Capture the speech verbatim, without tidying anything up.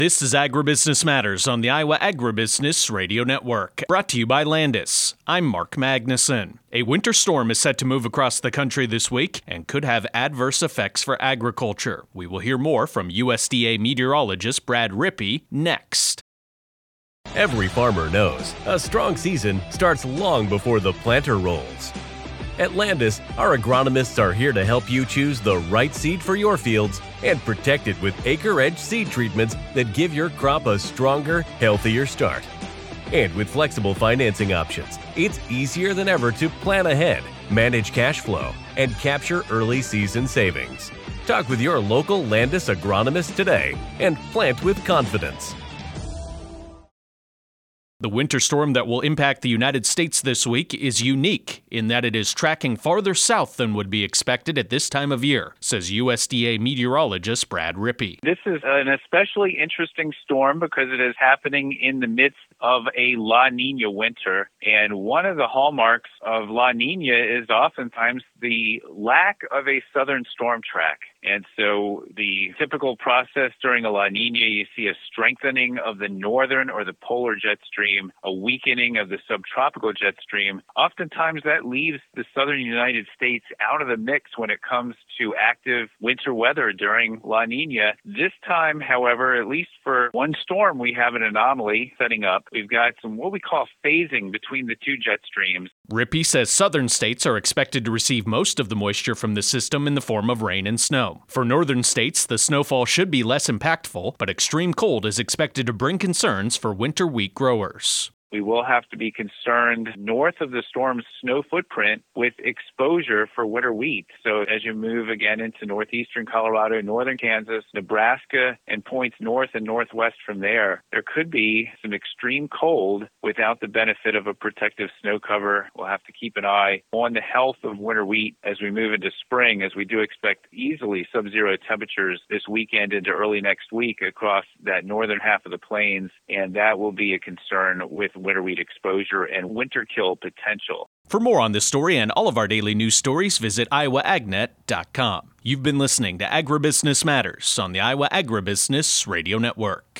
This is Agribusiness Matters on the Iowa Agribusiness Radio Network, brought to you by Landis. I'm Mark Magnuson. A winter storm is set to move across the country this week and could have adverse effects for agriculture. We will hear more from U S D A meteorologist Brad Rippey next. Every farmer knows a strong season starts long before the planter rolls. At Landis, our agronomists are here to help you choose the right seed for your fields and protect it with AcreEdge seed treatments that give your crop a stronger, healthier start. And with flexible financing options, it's easier than ever to plan ahead, manage cash flow, and capture early season savings. Talk with your local Landis agronomist today and plant with confidence. The winter storm that will impact the United States this week is unique in that it is tracking farther south than would be expected at this time of year, says U S D A meteorologist Brad Rippey. This is an especially interesting storm because it is happening in the midst of a La Nina winter. And one of the hallmarks of La Nina is oftentimes the lack of a southern storm track. And so the typical process during a La Nina, you see a strengthening of the northern or the polar jet stream, a weakening of the subtropical jet stream. Oftentimes that leaves the southern United States out of the mix when it comes to active winter weather during La Nina. This time, however, at least for one storm, we have an anomaly setting up. We've got some what we call phasing between the two jet streams. Rippey says southern states are expected to receive most of the moisture from the system in the form of rain and snow. For northern states, the snowfall should be less impactful, but extreme cold is expected to bring concerns for winter wheat growers. We will have to be concerned north of the storm's snow footprint with exposure for winter wheat. So as you move again into northeastern Colorado, northern Kansas, Nebraska, and points north and northwest from there, there could be some extreme cold without the benefit of a protective snow cover. We'll have to keep an eye on the health of winter wheat as we move into spring, as we do expect easily sub-zero temperatures this weekend into early next week across that northern half of the plains, and that will be a concern with winter wheat exposure and winter kill potential. For more on this story and all of our daily news stories, visit iowa agnet dot com. You've been listening to Agribusiness Matters on the Iowa Agribusiness Radio Network.